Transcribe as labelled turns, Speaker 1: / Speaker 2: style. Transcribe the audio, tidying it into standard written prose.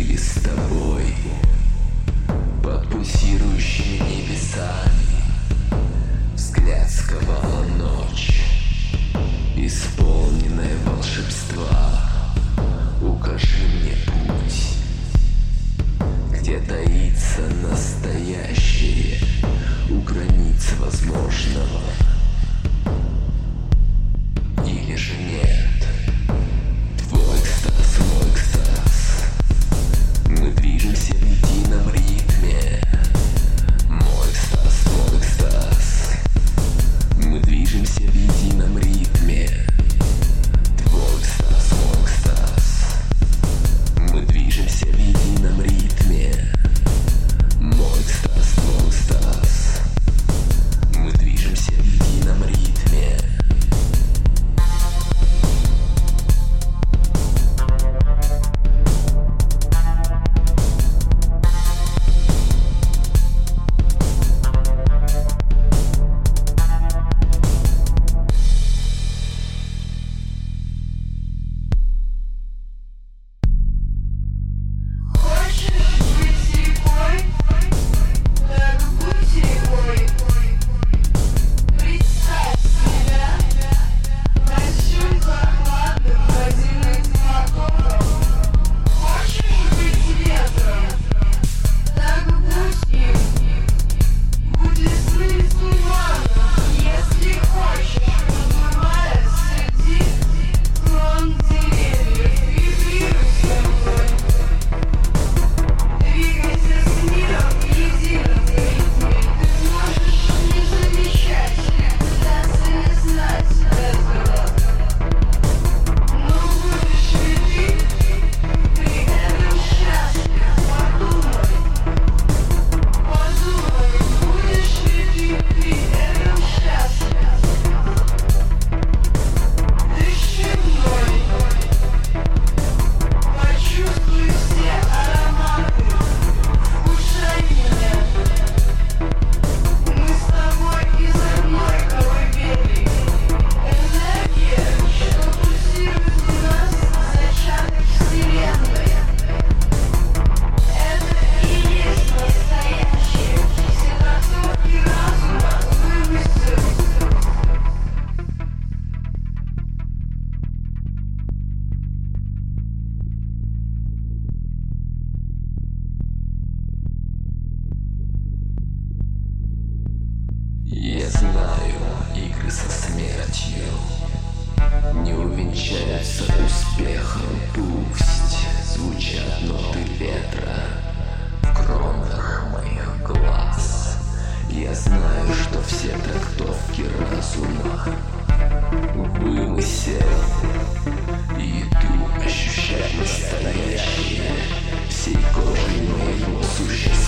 Speaker 1: застыли с тобой под пульсирующими небесами. Взгляд сковала ночь, исполненная волшебства. Укажи мне путь, где таится настоящее у границ возможного. Или же нет? Твой экстаз, мой экстаз. Мы движемся в едином ритме. Мой экстаз, твой экстаз. Мы движемся в едином ритме. Твой экстаз, мой экстаз. Мы движемся в едином ритме. Мой экстаз, твой экстаз. Мы движемся в едином ритме. Я знаю, игры со смертью не увенчаются успехом. Пусть звучат ноты ветра в кронах моих глаз. Я знаю, что все трактовки разума вымысел, и иду ощущать настоящее всей кровью моего существа.